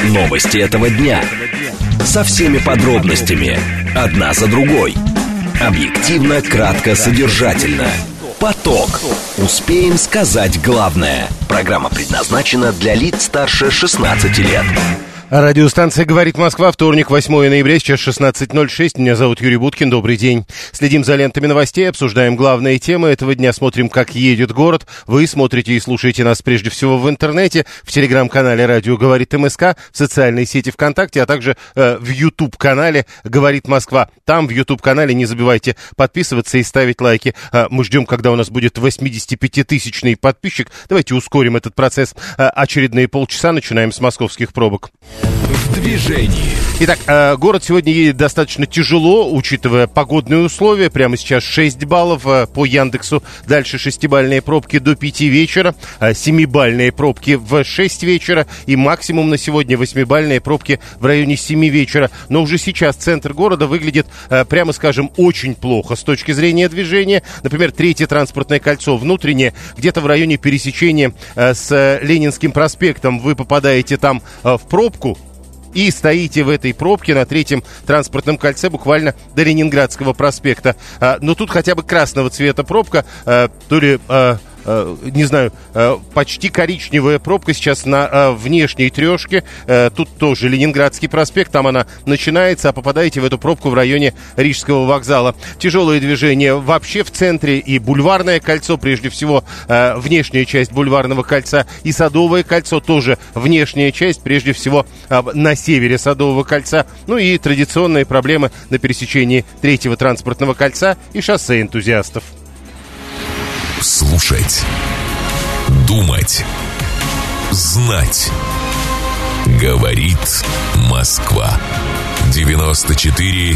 Новости этого дня. Со всеми подробностями. Одна за другой. Объективно, кратко, содержательно. Поток. Успеем сказать главное. Программа предназначена для лиц старше 16 лет. Радиостанция «Говорит Москва», вторник, 8 ноября, сейчас 16:06. Меня зовут Юрий Буткин, добрый день. Следим за лентами новостей, обсуждаем главные темы этого дня, смотрим, как едет город. Вы смотрите и слушаете нас прежде всего в интернете, в телеграм-канале «Радио Говорит МСК», в социальной сети ВКонтакте, а также в YouTube-канале «Говорит Москва». Там, в YouTube-канале, не забывайте подписываться и ставить лайки. Мы ждем, когда у нас будет 85-тысячный подписчик. Давайте ускорим этот процесс. Очередные полчаса, начинаем с московских пробок. В движении. Итак, город сегодня едет достаточно тяжело, учитывая погодные условия. Прямо сейчас 6 баллов по Яндексу. Дальше 6-бальные пробки до 5 вечера. 7-бальные пробки в 6 вечера. И максимум на сегодня 8-бальные пробки в районе 7 вечера. Но уже сейчас центр города выглядит, прямо скажем, очень плохо с точки зрения движения. Например, третье транспортное кольцо внутреннее. Где-то в районе пересечения с Ленинским проспектом вы попадаете там в пробку. И стоите в этой пробке на третьем транспортном кольце буквально до Ленинградского проспекта. Но тут хотя бы красного цвета пробка, то ли... не знаю, почти коричневая пробка сейчас на внешней трешке. Тут тоже Ленинградский проспект, там она начинается, а попадаете в эту пробку в районе Рижского вокзала. Тяжелое движение вообще в центре, и Бульварное кольцо, прежде всего, внешняя часть Бульварного кольца, и Садовое кольцо, тоже внешняя часть, прежде всего, на севере Садового кольца. Ну и традиционные проблемы на пересечении третьего транспортного кольца и шоссе Энтузиастов. Слушать, думать, знать. Говорит Москва. 94,8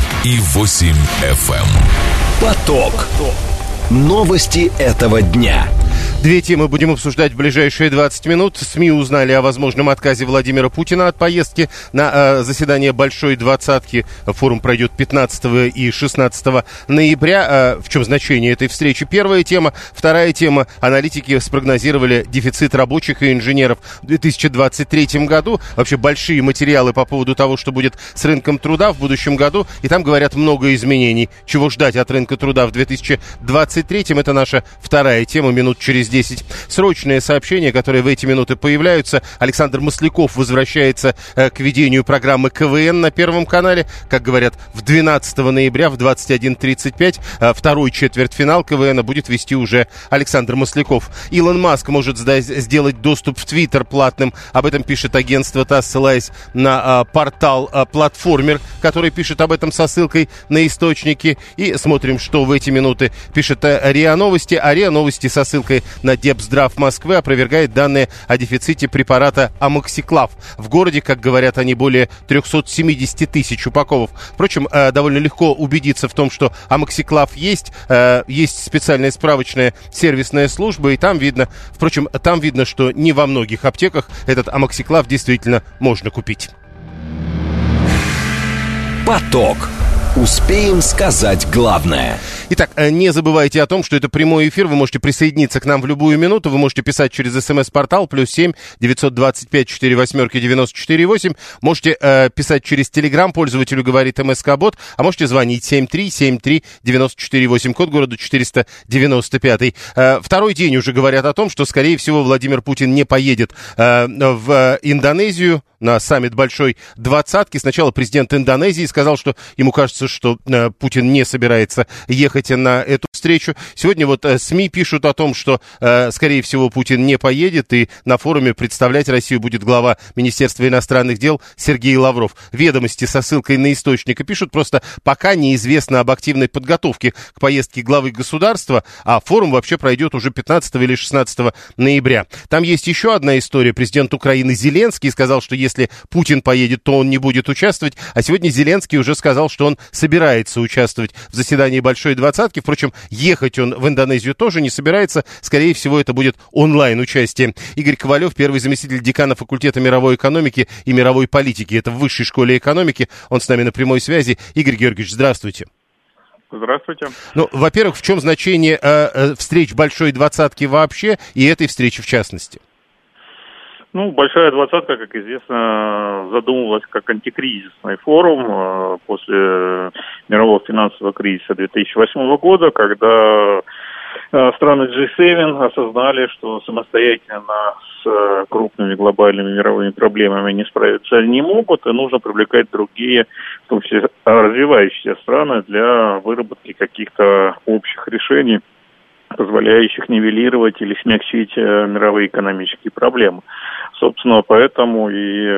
FM. Поток. Новости этого дня. Две темы будем обсуждать в ближайшие 20 минут. СМИ узнали о возможном отказе Владимира Путина от поездки на заседание Большой Двадцатки. Форум пройдет 15 и 16 ноября. В чем значение этой встречи? Первая тема. Вторая тема. Аналитики спрогнозировали дефицит рабочих и инженеров в 2023 году. Вообще большие материалы по поводу того, что будет с рынком труда в будущем году. И там говорят много изменений. Чего ждать от рынка труда в 2023? Это наша вторая тема минут через 10. Срочное сообщение, которое в эти минуты появляются. Александр Масляков возвращается к ведению программы КВН на Первом канале. Как говорят, в 12 ноября в 21:35 второй четвертьфинал КВН будет вести уже Александр Масляков. Илон Маск может сделать доступ в Твиттер платным. Об этом пишет агентство ТАСС, ссылаясь на портал Платформер, который пишет об этом со ссылкой на источники. И смотрим, что в эти минуты пишет РИА Новости. А РИА Новости со ссылкой на Депздрав Москвы опровергает данные о дефиците препарата Амоксиклав. В городе, как говорят они, более 370 тысяч упаковок. Впрочем, довольно легко убедиться в том, что Амоксиклав есть. Есть специальная справочная сервисная служба, и там видно, что не во многих аптеках этот Амоксиклав действительно можно купить. Поток. Успеем сказать главное. Итак, не забывайте о том, что это прямой эфир. Вы можете присоединиться к нам в любую минуту. Вы можете писать через СМС-портал +7 925 48 94 8. Можете писать через Телеграм, пользователю говорит МСК-бот. А можете звонить 7373 94 8, код города 495. Второй день уже говорят о том, что, скорее всего, Владимир Путин не поедет в Индонезию на саммит Большой Двадцатки. Сначала президент Индонезии сказал, что ему кажется, что Путин не собирается ехать на эту встречу. Сегодня вот СМИ пишут о том, что, скорее всего, Путин не поедет, и на форуме представлять Россию будет глава Министерства иностранных дел Сергей Лавров. Ведомости со ссылкой на источника пишут, просто пока неизвестно об активной подготовке к поездке главы государства, а форум вообще пройдет уже 15 или 16 ноября. Там есть еще одна история. Президент Украины Зеленский сказал, что если Путин поедет, то он не будет участвовать, а сегодня Зеленский уже сказал, что он собирается участвовать в заседании Большой Двадцатки. Впрочем, ехать он в Индонезию тоже не собирается. Скорее всего, это будет онлайн-участие. Игорь Ковалев, первый заместитель декана факультета мировой экономики и мировой политики. Это в Высшей школе экономики. Он с нами на прямой связи. Игорь Георгиевич, здравствуйте. Здравствуйте. Ну, во-первых, в чем значение встреч Большой Двадцатки вообще и этой встречи в частности? Большая двадцатка, как известно, задумывалась как антикризисный форум после мирового финансового кризиса 2008 года, когда страны G7 осознали, что самостоятельно с крупными глобальными мировыми проблемами не справиться не могут, и нужно привлекать другие, в том числе развивающиеся страны, для выработки каких-то общих решений, позволяющих нивелировать или смягчить мировые экономические проблемы. Собственно, поэтому и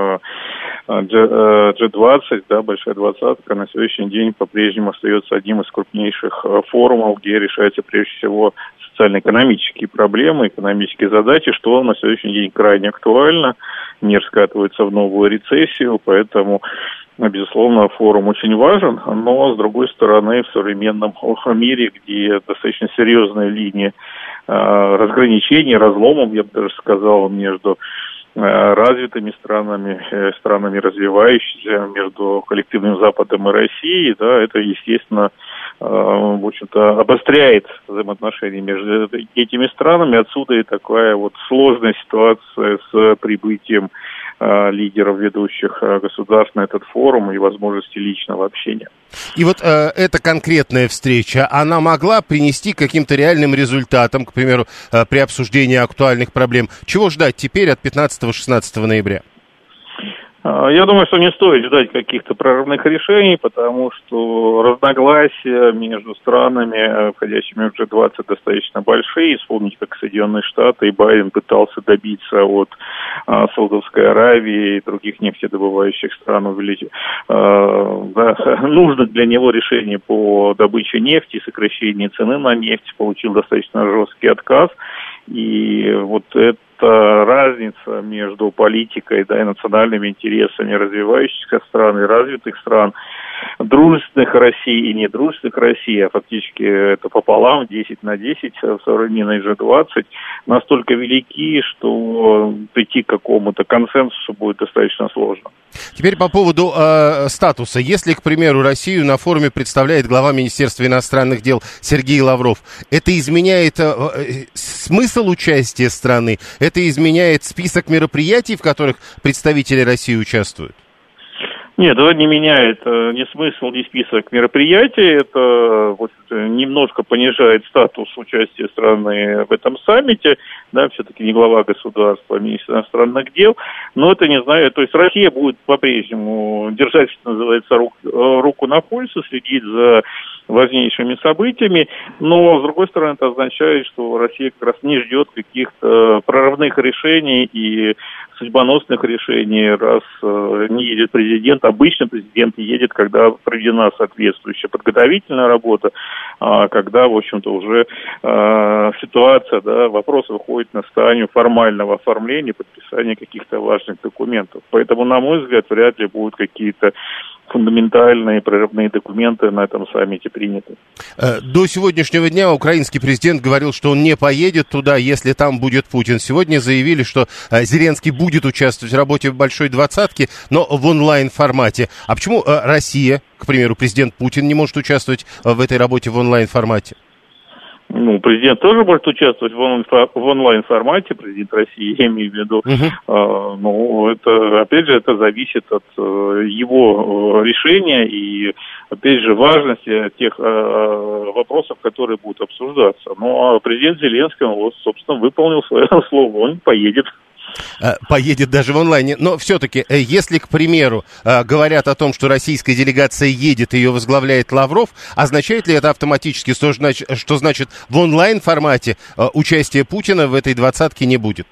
G20, большая двадцатка, на сегодняшний день по-прежнему остается одним из крупнейших форумов, где решаются прежде всего социально-экономические проблемы, экономические задачи, что на сегодняшний день крайне актуально. Мир скатывается в новую рецессию, поэтому, безусловно, форум очень важен, но, с другой стороны, в современном мире, где достаточно серьезная линия разграничений, разломов, я бы даже сказал, между развитыми странами, странами развивающимися, между коллективным Западом и Россией, это, естественно, в общем-то, обостряет взаимоотношения между этими странами. Отсюда и такая сложная ситуация с прибытием лидеров ведущих государств на этот форум и возможности личного общения. И эта конкретная встреча, она могла принести к каким-то реальным результатам, к примеру, при обсуждении актуальных проблем? Чего ждать теперь от 15-16 ноября? Я думаю, что не стоит ждать каких-то прорывных решений, потому что разногласия между странами, входящими в G20, достаточно большие. Вспомните, как Соединенные Штаты и Байден пытался добиться от Саудовской Аравии и других нефтедобывающих стран увеличить нужных для него решений по добыче нефти, сокращению цены на нефть, получил достаточно жесткий отказ. И эта разница между политикой и национальными интересами развивающихся стран и развитых стран, дружественных России и недружественных России, а фактически это пополам, 10 на 10 в современной G20, настолько велики, что прийти к какому-то консенсусу будет достаточно сложно. Теперь по поводу статуса. Если, к примеру, Россию на форуме представляет глава Министерства иностранных дел Сергей Лавров, это изменяет смысл участия страны? Это изменяет список мероприятий, в которых представители России участвуют? Нет, это не меняет ни смысл, ни список мероприятий. Это немножко понижает статус участия страны в этом саммите. Все-таки не глава государства, а министр иностранных дел. Но это не знаю, то есть Россия будет по-прежнему держать, что называется, руку на пульсе, следить за важнейшими событиями, но, с другой стороны, это означает, что Россия как раз не ждет каких-то прорывных решений и судьбоносных решений, раз не едет президент. Обычно президент едет, когда проведена соответствующая подготовительная работа, когда, в общем-то, уже ситуация, вопрос выходит на стадию формального оформления, подписания каких-то важных документов. Поэтому, на мой взгляд, вряд ли будут какие-то фундаментальные прорывные документы на этом саммите приняты. До сегодняшнего дня украинский президент говорил, что он не поедет туда, если там будет Путин. Сегодня заявили, что Зеленский будет участвовать в работе Большой двадцатки, но в онлайн-формате. А почему Россия, к примеру, президент Путин не может участвовать в этой работе в онлайн-формате? Президент тоже может участвовать в онлайн-формате, президент России, я имею в виду. Это, опять же, это зависит от его решения и, опять же, важности тех вопросов, которые будут обсуждаться. А президент Зеленский, собственно, выполнил свое слово, он поедет. Поедет даже в онлайне. Но все-таки, если, к примеру, говорят о том, что российская делегация едет, ее возглавляет Лавров, означает ли это автоматически, что значит в онлайн-формате участия Путина в этой двадцатке не будет?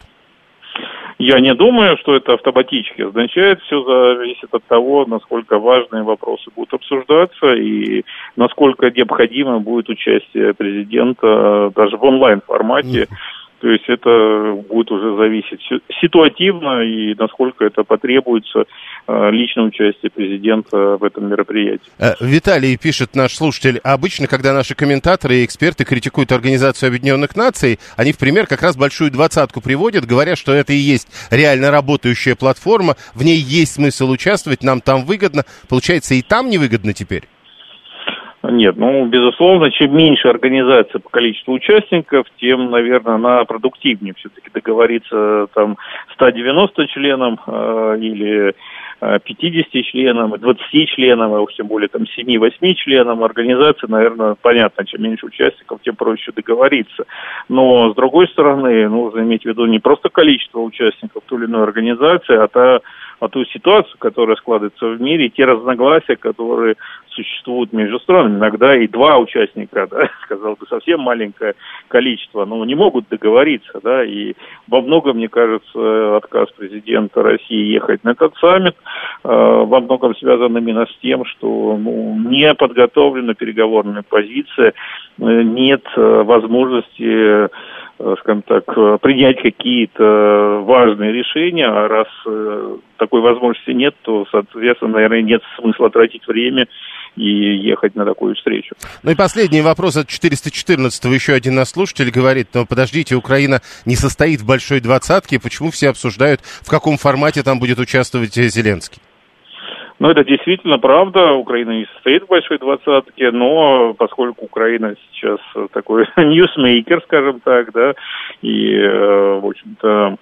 Я не думаю, что это автоматически означает. Все зависит от того, насколько важные вопросы будут обсуждаться и насколько необходимо будет участие президента даже в онлайн-формате. То есть это будет уже зависеть ситуативно и насколько это потребуется личное участие президента в этом мероприятии. Виталий пишет, наш слушатель, обычно, когда наши комментаторы и эксперты критикуют Организацию Объединенных Наций, они в пример как раз Большую двадцатку приводят, говоря, что это и есть реально работающая платформа, в ней есть смысл участвовать, нам там выгодно. Получается, и там невыгодно теперь? Нет, безусловно, чем меньше организация по количеству участников, тем, наверное, она продуктивнее все-таки договориться там 190 членам или 50 членам, 20 членам, а уж тем более там 7-8 членам организации, наверное, понятно, чем меньше участников, тем проще договориться. Но, с другой стороны, нужно иметь в виду не просто количество участников той или иной организации, а ту ситуацию, которая складывается в мире, и те разногласия, которые существуют между странами. Иногда и два участника, да, сказал бы, совсем маленькое количество, но не могут договориться, да, и во многом, мне кажется, отказ президента России ехать на этот саммит во многом связан именно с тем, что не подготовлена переговорная позиция, нет возможности, скажем так, принять какие-то важные решения, а раз такой возможности нет, то, соответственно, наверное, нет смысла тратить время и ехать на такую встречу. Ну и последний вопрос от 414-го. Еще один наш слушатель говорит, но подождите, Украина не состоит в большой двадцатке, почему все обсуждают, в каком формате там будет участвовать Зеленский? Ну, это действительно правда, Украина не состоит в большой двадцатке, но поскольку Украина сейчас такой ньюсмейкер, скажем так, да, и, в общем-то,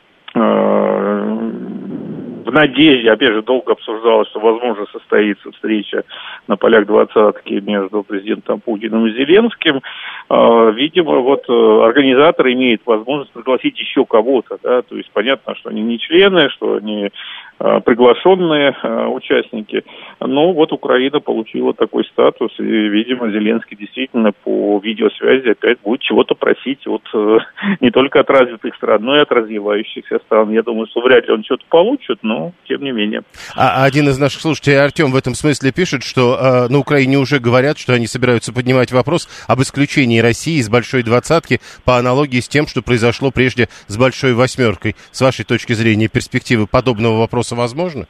в надежде, опять же, долго обсуждалось, что, возможно, состоится встреча на полях двадцатки между президентом Путиным и Зеленским. Видимо, вот организаторы имеют возможность пригласить еще кого-то, да, то есть понятно, что они не члены, что они приглашенные участники. Но вот Украина получила такой статус, и, видимо, Зеленский действительно по видеосвязи опять будет чего-то просить не только от развитых стран, но и от развивающихся стран. Я думаю, что вряд ли он что-то получит, но тем не менее. Один из наших слушателей, Артем, в этом смысле пишет, что на Украине уже говорят, что они собираются поднимать вопрос об исключении России из большой двадцатки по аналогии с тем, что произошло прежде с большой восьмеркой. С вашей точки зрения, перспективы подобного вопроса возможно?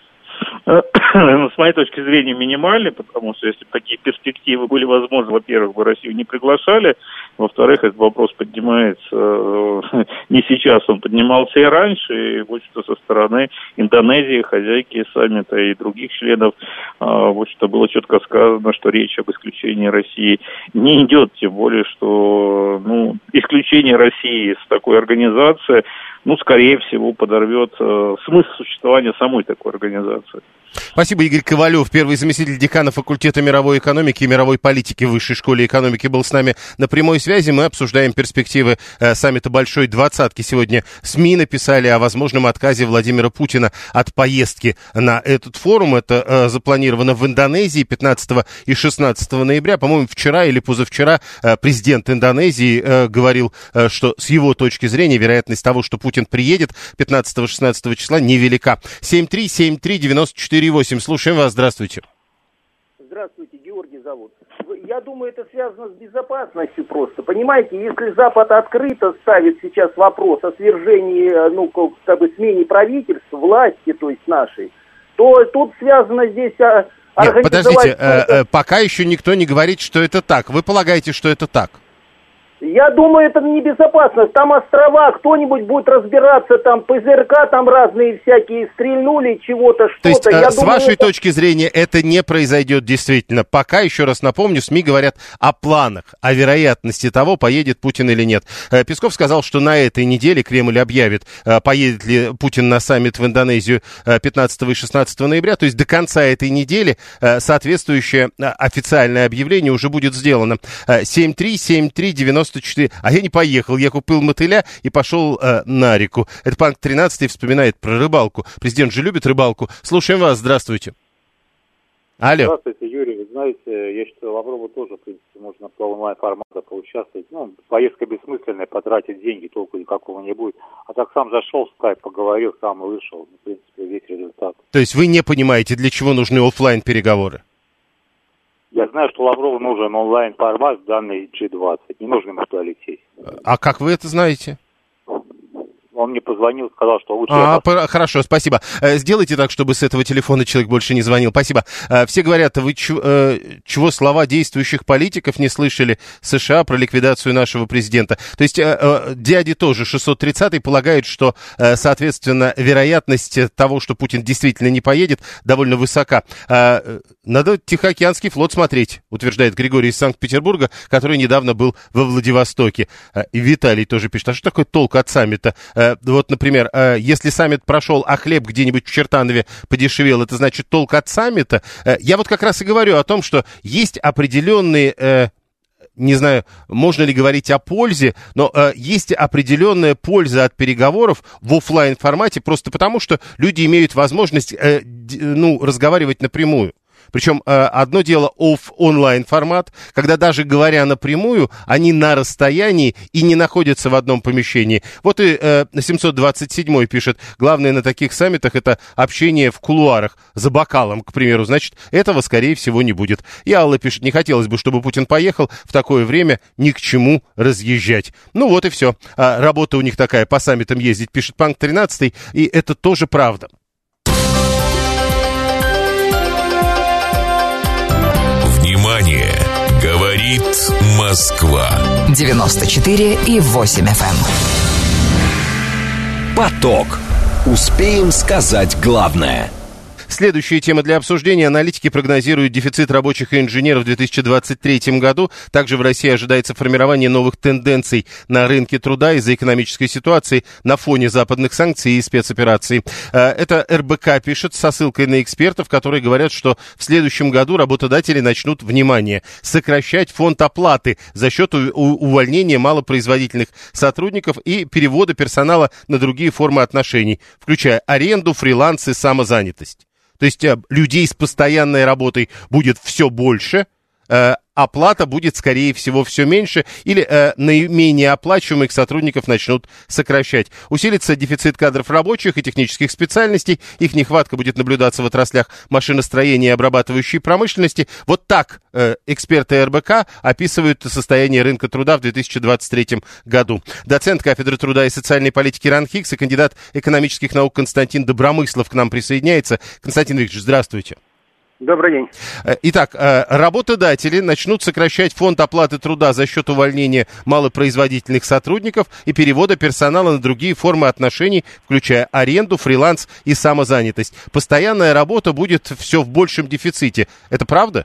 С моей точки зрения, минимальны, потому что если бы такие перспективы были возможны, во-первых, бы Россию не приглашали, во-вторых, этот вопрос поднимается не сейчас, он поднимался и раньше, и, в общем-то, со стороны Индонезии, хозяйки саммита и других членов, в общем-то, было четко сказано, что речь об исключении России не идет, тем более, что, исключение России с такой организации, скорее всего, подорвет смысл существования самой такой организации. Спасибо, Игорь Ковалев, первый заместитель декана факультета мировой экономики и мировой политики в Высшей школе экономики, был с нами на прямой связи. Мы обсуждаем перспективы саммита Большой Двадцатки. Сегодня СМИ написали о возможном отказе Владимира Путина от поездки на этот форум. Это запланировано в Индонезии 15 и 16 ноября. По-моему, вчера или позавчера президент Индонезии говорил, что с его точки зрения вероятность того, что Путин приедет 15-16 числа, невелика. 7373948. Слушаем вас. Здравствуйте. Здравствуйте, Георгий зовут. Я думаю, это связано с безопасностью просто. Понимаете, если Запад открыто ставит сейчас вопрос о свержении, смене правительства, власти, то есть нашей, то тут связано здесь организовать... Нет, подождите, пока еще никто не говорит, что это так. Вы полагаете, что это так? Я думаю, это небезопасно. Там острова, кто-нибудь будет разбираться, там ПЗРК там разные всякие стрельнули, чего-то, что-то. То есть, с вашей точки зрения, это не произойдет действительно. Пока, еще раз напомню, СМИ говорят о планах, о вероятности того, поедет Путин или нет. Песков сказал, что на этой неделе Кремль объявит, поедет ли Путин на саммит в Индонезию 15 и 16 ноября. То есть, до конца этой недели соответствующее официальное объявление уже будет сделано. 7373948. А я не поехал, я купил мотыля и пошел на реку. Это Панк 13 вспоминает про рыбалку. Президент же любит рыбалку. Слушаем вас, здравствуйте. Алло. Здравствуйте, Юрий. Вы знаете, я считаю, Лаврову тоже, в принципе, можно по онлайн-формату поучаствовать. Поездка бессмысленная, потратить деньги, толку никакого не будет. А так сам зашел в скайп, поговорил, сам и вышел. В принципе, весь результат. То есть вы не понимаете, для чего нужны офлайн-переговоры? Я знаю, что Лаврову нужен онлайн-формат в данный G20. Не нужно ему туда лететь. А как вы это знаете? Он мне позвонил, сказал, что лучше... Хорошо, спасибо. Сделайте так, чтобы с этого телефона человек больше не звонил. Спасибо. Все говорят, вы чего слова действующих политиков не слышали США про ликвидацию нашего президента? То есть дяди тоже 630-й полагает, что, соответственно, вероятность того, что Путин действительно не поедет, довольно высока. Надо Тихоокеанский флот смотреть, утверждает Григорий из Санкт-Петербурга, который недавно был во Владивостоке. И Виталий тоже пишет, а что такое толк от саммита? Вот, например, если саммит прошел, а хлеб где-нибудь в Чертанове подешевел, это значит толк от саммита? Я вот как раз и говорю о том, что есть определенные... Не знаю, можно ли говорить о пользе, но есть определенная польза от переговоров в офлайн формате просто потому, что люди имеют возможность разговаривать напрямую. Причем одно дело онлайн формат, когда даже говоря напрямую, они на расстоянии и не находятся в одном помещении. Вот и 727 пишет, главное на таких саммитах это общение в кулуарах за бокалом, к примеру. Значит, этого, скорее всего, не будет. И Алла пишет, не хотелось бы, чтобы Путин поехал, в такое время ни к чему разъезжать. Ну вот и все. Работа у них такая, по саммитам ездить, пишет Панк 13, и это тоже правда. Внимание! Говорит Москва. 94,8 FM. Поток. Успеем сказать главное. Следующая тема для обсуждения. Аналитики прогнозируют дефицит рабочих и инженеров в 2023 году. Также в России ожидается формирование новых тенденций на рынке труда из-за экономической ситуации на фоне западных санкций и спецопераций. Это РБК пишет со ссылкой на экспертов, которые говорят, что в следующем году работодатели начнут, внимание, сокращать фонд оплаты за счет увольнения малопроизводительных сотрудников и перевода персонала на другие формы отношений, включая аренду, фриланс и самозанятость. То есть людей с постоянной работой будет все больше, оплата будет, скорее всего, все меньше, или наименее оплачиваемых сотрудников начнут сокращать. Усилится дефицит кадров рабочих и технических специальностей, их нехватка будет наблюдаться в отраслях машиностроения и обрабатывающей промышленности. Вот так эксперты РБК описывают состояние рынка труда в 2023 году. Доцент кафедры труда и социальной политики РАН-ХИКС и кандидат экономических наук Константин Добромыслов к нам присоединяется. Константин Викторович, здравствуйте. Добрый день. Итак, работодатели начнут сокращать фонд оплаты труда за счет увольнения малопроизводительных сотрудников и перевода персонала на другие формы отношений, включая аренду, фриланс и самозанятость. Постоянная работа будет все в большем дефиците. Это правда?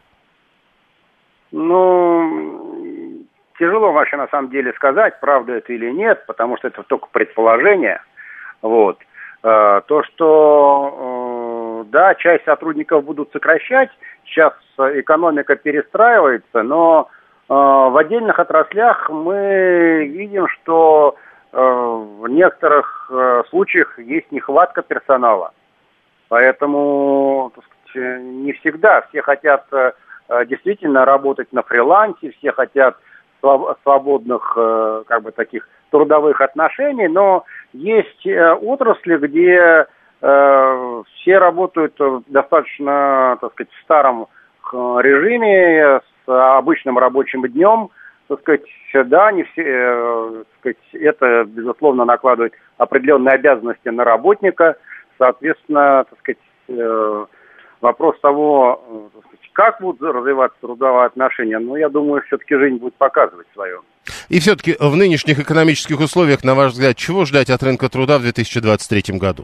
Ну, тяжело вообще на самом деле сказать, правда это или нет, потому что это только предположение. Вот. То, что, да, часть сотрудников будут сокращать, сейчас экономика перестраивается, но в отдельных отраслях мы видим, что в некоторых случаях есть нехватка персонала. Поэтому, так сказать, не всегда все хотят действительно работать на фрилансе, все хотят свободных, как бы, таких трудовых отношений, но есть отрасли, где все работают достаточно, так сказать, в старом режиме, с обычным рабочим днем, так сказать, да, не все, так сказать, это, безусловно, накладывает определенные обязанности на работника, соответственно, так сказать, вопрос того, так сказать, как будут развиваться трудовые отношения, но я думаю, все-таки жизнь будет показывать свое. И все-таки в нынешних экономических условиях, на ваш взгляд, чего ждать от рынка труда в 2023 году?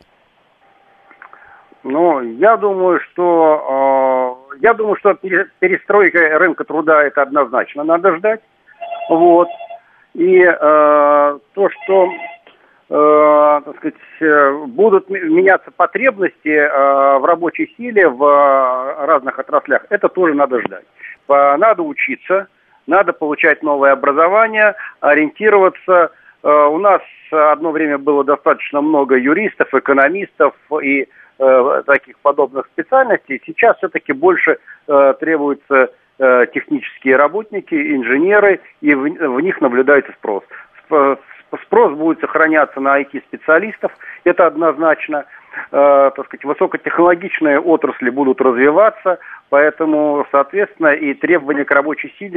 Ну, я думаю, что перестройка рынка труда это однозначно надо ждать. Вот. И то, что так сказать, будут меняться потребности в рабочей силе в разных отраслях, это тоже надо ждать. Надо учиться, надо получать новое образование, ориентироваться. У нас одно время было достаточно много юристов, экономистов и таких подобных специальностей. Сейчас все-таки больше требуются технические работники, инженеры, и в них наблюдается спрос. Спрос будет сохраняться на IT-специалистов, это однозначно. Так сказать, высокотехнологичные отрасли будут развиваться, поэтому, соответственно, и требования к рабочей силе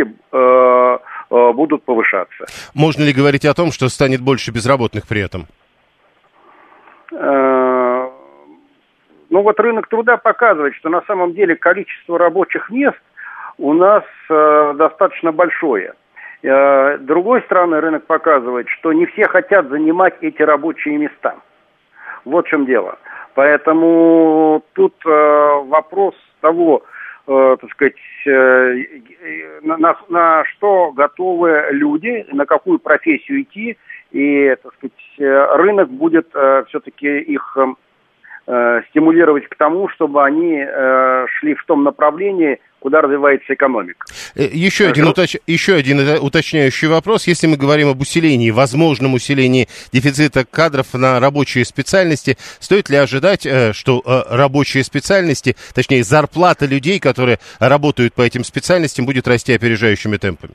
будут повышаться. Можно ли говорить о том, что станет больше безработных при этом? рынок труда показывает, что на самом деле количество рабочих мест у нас достаточно большое. С другой стороны, рынок показывает, что не все хотят занимать эти рабочие места. Вот в чем дело. Поэтому тут вопрос того, на что готовы люди, на какую профессию идти, и, рынок будет все-таки их стимулировать к тому, чтобы они шли в том направлении, куда развивается экономика. Еще один уточняющий вопрос. Если мы говорим об усилении, возможном усилении дефицита кадров на рабочие специальности, стоит ли ожидать, что рабочие специальности, точнее зарплата людей, которые работают по этим специальностям, будет расти опережающими темпами?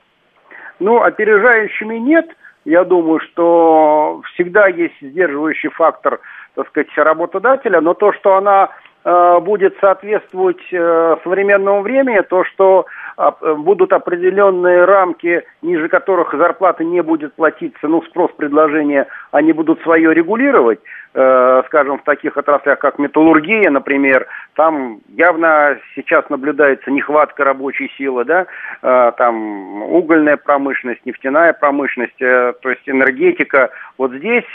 Опережающими нет. Я думаю, что всегда есть сдерживающий фактор, работодателя, но то, что она будет соответствовать современному времени, то, что будут определенные рамки, ниже которых зарплата не будет платиться, спрос, предложение, они будут свое регулировать, скажем, в таких отраслях, как металлургия, например, там явно сейчас наблюдается нехватка рабочей силы, да, там угольная промышленность, нефтяная промышленность, то есть энергетика. Вот здесь,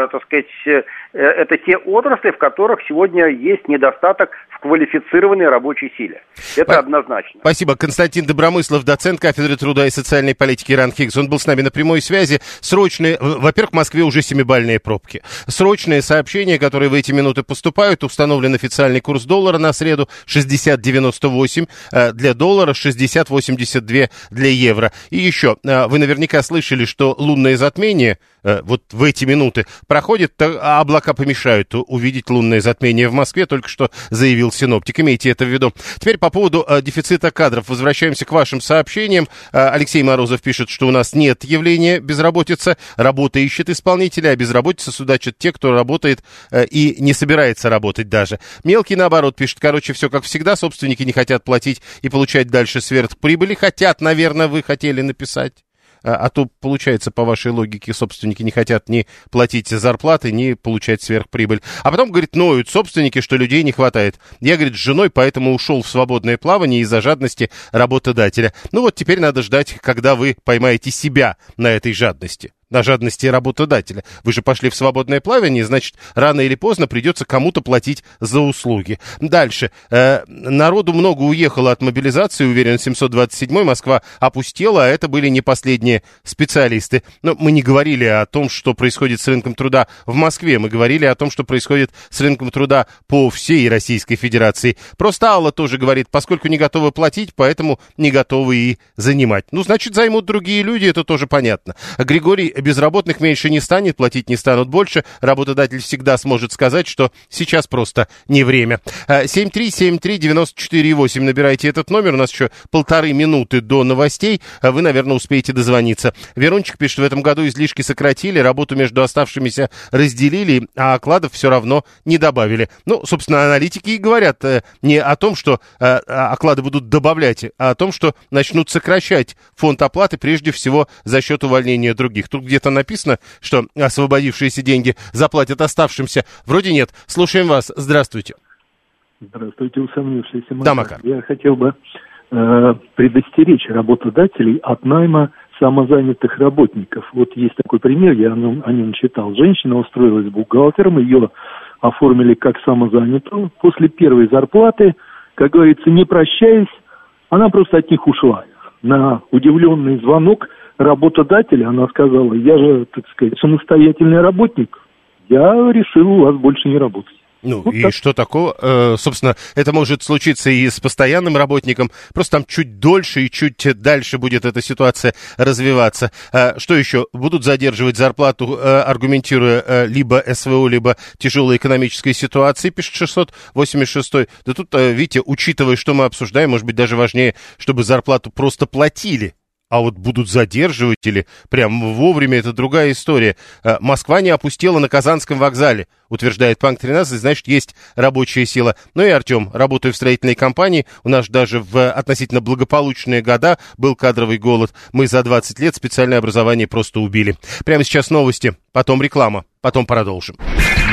это те отрасли, в которых сегодня есть недостаток в квалифицированной рабочей силе. Это однозначно. Спасибо. Константин Добромыслов, доцент кафедры труда и социальной политики РАН-Хиггс. Он был с нами на прямой связи. Срочные, во-первых, в Москве уже 7-бальные пробки. Срочные сообщения, которые в эти минуты поступают. Установлен официальный курс доллара на среду 60.98 для доллара, 60.82 для евро. И еще, вы наверняка слышали, что лунное затмение вот в эти минуты проходит, а облака помешают увидеть лунное затмение в Москве, только что заявил синоптик. Имейте это в виду. Теперь по поводу дефицита кадров. Возвращаемся к вашим сообщениям. Алексей Морозов пишет, что у нас нет явления безработицы. Работа ищет исполнителя, а безработица судачат те, кто работает и не собирается работать даже. Мелкий, наоборот, пишет, все как всегда. Собственники не хотят платить и получать дальше сверхприбыли. Хотят, наверное, вы хотели написать. А то, получается, по вашей логике, собственники не хотят ни платить зарплаты, ни получать сверхприбыль. А потом, говорит, ноют собственники, что людей не хватает. Я, говорит, с женой, поэтому ушел в свободное плавание из-за жадности работодателя. Теперь надо ждать, когда вы поймаете себя на этой жадности. На жадности работодателя. Вы же пошли в свободное плавание, значит, рано или поздно придется кому-то платить за услуги. Дальше. Народу много уехало от мобилизации, уверен, 727-й. Москва опустела, а это были не последние специалисты. Но мы не говорили о том, что происходит с рынком труда в Москве. Мы говорили о том, что происходит с рынком труда по всей Российской Федерации. Просто Алла тоже говорит, поскольку не готовы платить, поэтому не готовы и занимать. Значит, займут другие люди, это тоже понятно. Григорий, безработных меньше не станет, платить не станут больше. Работодатель всегда сможет сказать, что сейчас просто не время. 7373948, набирайте этот номер. У нас еще 1,5 минуты до новостей. Вы, наверное, успеете дозвониться. Верончик пишет, в этом году излишки сократили, работу между оставшимися разделили, а окладов все равно не добавили. Собственно, аналитики и говорят не о том, что оклады будут добавлять, а о том, что начнут сокращать фонд оплаты, прежде всего за счет увольнения других. Тут где-то написано, что освободившиеся деньги заплатят оставшимся. Вроде нет. Слушаем вас. Здравствуйте. Здравствуйте, усомнившийся Макар. Да, Макар. Я хотел бы предостеречь работодателей от найма самозанятых работников. Вот есть такой пример, я о нем читал. Женщина устроилась бухгалтером, ее оформили как самозанятую. После первой зарплаты, как говорится, не прощаясь, она просто от них ушла. На удивленный звонок работодателя она сказала, я же, самостоятельный работник, я решил у вас больше не работать. И что такого? Собственно, это может случиться и с постоянным работником, просто там чуть дольше и чуть дальше будет эта ситуация развиваться. Что еще? Будут задерживать зарплату, аргументируя либо СВО, либо тяжелой экономической ситуацией, пишет 686. Да тут, видите, учитывая, что мы обсуждаем, может быть, даже важнее, чтобы зарплату просто платили. А вот будут задерживать или прям вовремя, это другая история. Москва не опустела на Казанском вокзале, утверждает Панк 13, значит, есть рабочая сила. И, Артем, работаю в строительной компании, у нас даже в относительно благополучные года был кадровый голод. Мы за 20 лет специальное образование просто убили. Прямо сейчас новости, потом реклама, потом продолжим.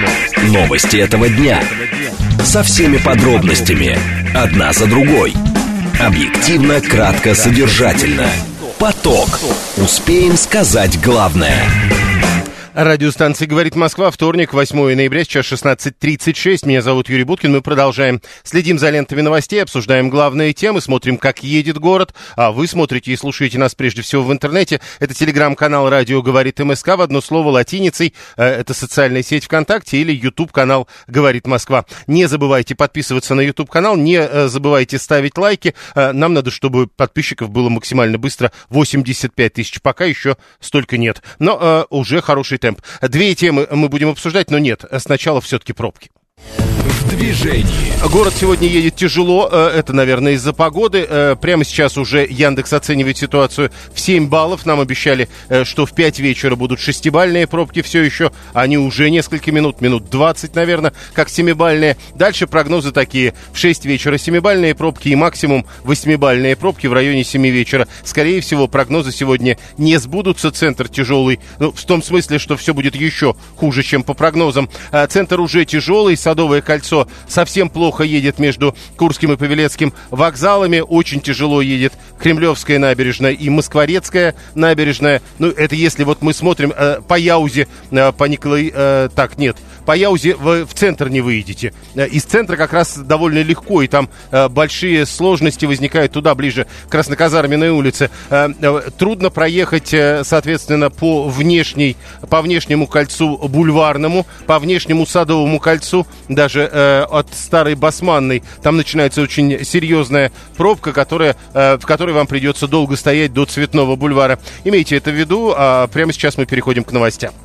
Новости этого дня. Со всеми подробностями. Одна за другой. Объективно, кратко, содержательно. Поток. Успеем сказать главное. Радиостанция «Говорит Москва», вторник, 8 ноября, сейчас 16:36. Меня зовут Юрий Буткин. Мы продолжаем. Следим за лентами новостей, обсуждаем главные темы, смотрим, как едет город. А вы смотрите и слушаете нас прежде всего в интернете. Это телеграм-канал «Радио говорит МСК», в одно слово латиницей. Это социальная сеть ВКонтакте или YouTube-канал «Говорит Москва». Не забывайте подписываться на YouTube-канал, не забывайте ставить лайки. Нам надо, чтобы подписчиков было максимально быстро. 85 тысяч. Пока еще столько нет. Но уже хороший темп. Две темы мы будем обсуждать, но нет, сначала все-таки пробки. В движении. Город сегодня едет тяжело, это, наверное, из-за погоды. Прямо сейчас уже Яндекс оценивает ситуацию в 7 баллов. Нам обещали, что в 5 вечера будут 6-бальные пробки. Все еще они уже несколько минут 20, наверное, как 7-бальные. Дальше прогнозы такие. В 6 вечера 7-бальные пробки и максимум 8-бальные пробки в районе 7 вечера. Скорее всего, прогнозы сегодня не сбудутся. Центр тяжелый, ну, в том смысле, что все будет еще хуже, чем по прогнозам. Центр уже тяжелый, Садовое кольцо совсем плохо едет между Курским и Павелецким вокзалами. Очень тяжело едет Кремлевская набережная и Москворецкая набережная. Ну, это если вот мы смотрим по Яузе, по Николай... так, нет, по Яузе вы в центр не выедете. Из центра как раз довольно легко, и там большие сложности возникают туда, ближе к Красноказарменной улице. Трудно проехать, соответственно, по внешнему кольцу Бульварному, по внешнему Садовому кольцу, даже от Старой Басманной. Там начинается очень серьезная пробка, в которой вам придется долго стоять до Цветного бульвара. Имейте это в виду, а прямо сейчас мы переходим к новостям.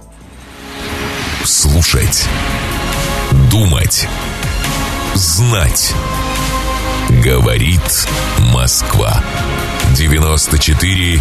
Слушать, думать, знать. Говорит Москва. 94,8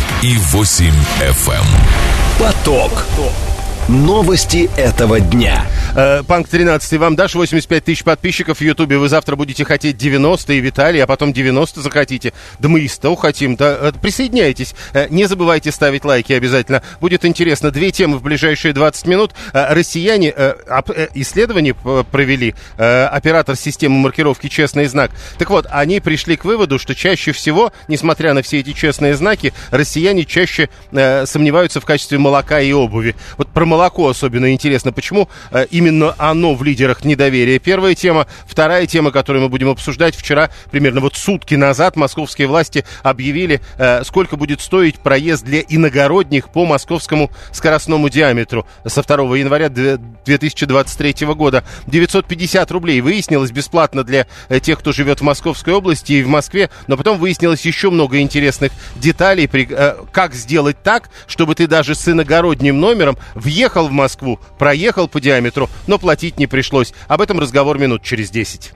FM. Поток. Новости этого дня. Панк 13, вам дашь 85 тысяч подписчиков в Ютубе. Вы завтра будете хотеть 90, и Виталий, а потом 90 захотите. Да мы и 100 хотим. Да, присоединяйтесь. Не забывайте ставить лайки обязательно. Будет интересно. Две темы в ближайшие 20 минут. Россияне исследование провели. Оператор системы маркировки «Честный знак». Так вот, они пришли к выводу, что чаще всего, несмотря на все эти честные знаки, россияне чаще сомневаются в качестве молока и обуви. Вот про молоко особенно интересно, почему именно оно в лидерах недоверия. Первая тема. Вторая тема, которую мы будем обсуждать. Вчера, примерно вот сутки назад, московские власти объявили, сколько будет стоить проезд для иногородних по московскому скоростному диаметру со 2 января 2023 года. 950 рублей. Выяснилось бесплатно для тех, кто живет в Московской области и в Москве, но потом выяснилось еще много интересных деталей, как сделать так, чтобы ты даже с иногородним номером въехал в Москву, проехал по диаметру, но платить не пришлось. Об этом разговор минут через 10.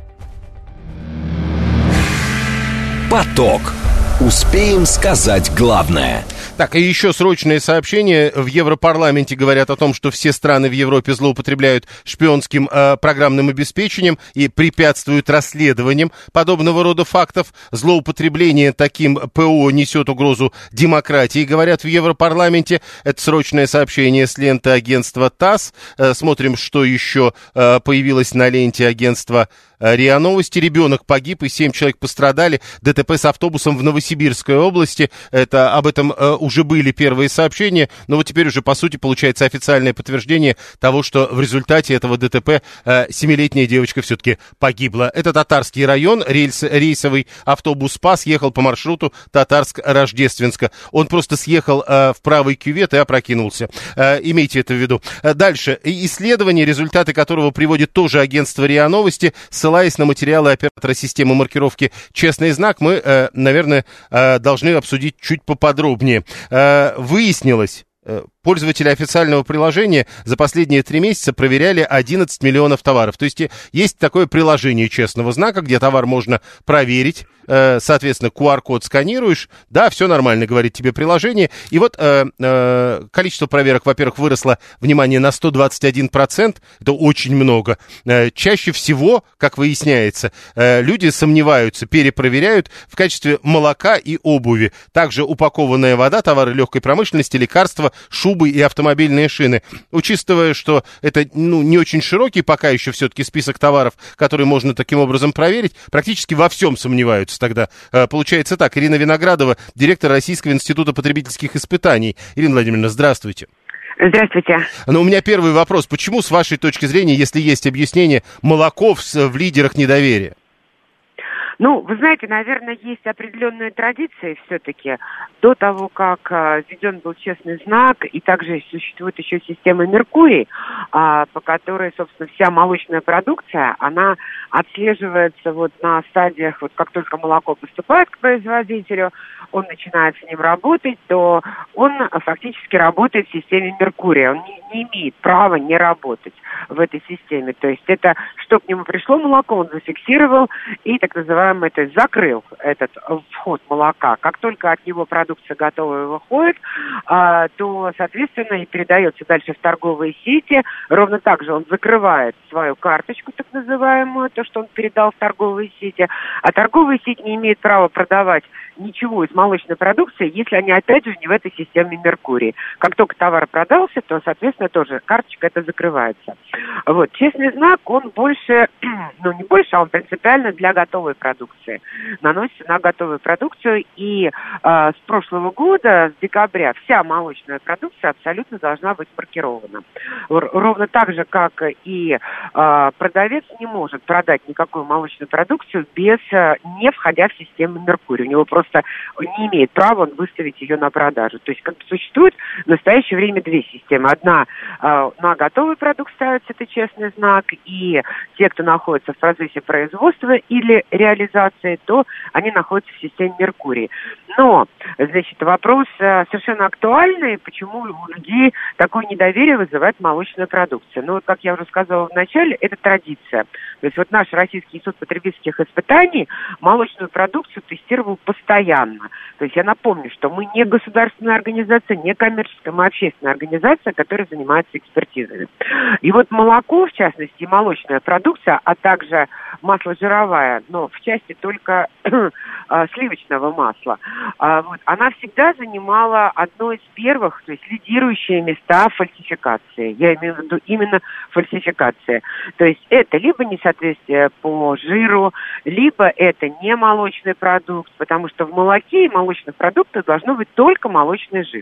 Поток. Успеем сказать главное. Так, и еще срочное сообщение. В Европарламенте говорят о том, что все страны в Европе злоупотребляют шпионским программным обеспечением и препятствуют расследованиям подобного рода фактов. Злоупотребление таким ПО несет угрозу демократии, говорят в Европарламенте. Это срочное сообщение с ленты агентства ТАСС. Смотрим, что еще появилось на ленте агентства РИА Новости. Ребенок погиб и 7 человек пострадали. ДТП с автобусом в Новосибирской области. Об этом уже были первые сообщения, но вот теперь уже, по сути, получается официальное подтверждение того, что в результате этого ДТП 7-летняя девочка все-таки погибла. Это Татарский район. Рейсовый автобус «Спас» ехал по маршруту Татарск-Рождественска. Он просто съехал в правый кювет и опрокинулся. Имейте это в виду. Дальше. Исследование, результаты которого приводит тоже агентство РИА Новости, ссылаясь на материалы оператора системы маркировки «Честный знак», мы, наверное, должны обсудить чуть поподробнее. Выяснилось, пользователи официального приложения за последние 3 месяца проверяли 11 миллионов товаров. То есть есть такое приложение «Честного знака», где товар можно проверить. Соответственно, QR-код сканируешь, да, все нормально, говорит тебе приложение. И вот количество проверок, во-первых, выросло, внимание, на 121%, это очень много. Чаще всего, как выясняется, люди сомневаются, перепроверяют в качестве молока и обуви. Также упакованная вода, товары легкой промышленности, лекарства, шубы, зубы и автомобильные шины. Учитывая, что это не очень широкий пока еще все-таки список товаров, которые можно таким образом проверить, практически во всем сомневаются тогда. Получается так. Ирина Виноградова, директор Российского института потребительских испытаний. Ирина Владимировна, здравствуйте. Здравствуйте. Но у меня первый вопрос. Почему, с вашей точки зрения, если есть объяснение, молоко в лидерах недоверия? Ну, вы знаете, наверное, есть определенные традиции все-таки. До того, как введен был честный знак, и также существует еще система Меркурий, по которой, собственно, вся молочная продукция, она отслеживается вот на стадиях, вот как только молоко поступает к производителю, он начинает с ним работать, то он фактически работает в системе Меркурия. Он не имеет права не работать в этой системе. То есть это, что к нему пришло молоко, он зафиксировал и, так называемый, то есть закрыл этот вход молока. Как только от него продукция готовая выходит, то, соответственно, и передается дальше в торговые сети. Ровно так же он закрывает свою карточку, так называемую, то, что он передал в торговые сети. А торговые сети не имеют права продавать ничего из молочной продукции, если они, опять же, не в этой системе Меркурий. Как только товар продался, то, соответственно, тоже карточка эта закрывается. Вот. Честный знак, он больше, не больше, а он принципиально для готовой продукции. Наносится на готовую продукцию, и с прошлого года, с декабря, вся молочная продукция абсолютно должна быть маркирована. Ровно так же, как и продавец не может продать никакую молочную продукцию не входя в систему Меркурий. У него просто не имеет права выставить ее на продажу. То есть как бы существует в настоящее время две системы. Одна на готовый продукт ставится, это честный знак, и те, кто находится в процессе производства или реализации, то они находятся в системе Меркурий. Но, значит, вопрос совершенно актуальный, почему у людей такое недоверие вызывает молочная продукция. Ну, вот, как я уже сказала в начале, это традиция. То есть вот наш Российский институт потребительских испытаний молочную продукцию тестировал постоянно. То есть я напомню, что мы не государственная организация, не коммерческая, мы общественная организация, которая занимается экспертизами. И вот молоко, в частности, и молочная продукция, а также масло жировое, но в части только сливочного масла, она всегда занимала одно из первых, то есть лидирующие места фальсификации. Я имею в виду именно фальсификация. То есть это либо несоответствие по жиру, либо это не молочный продукт, потому что в молоке и молочных продуктах должно быть только молочный жир.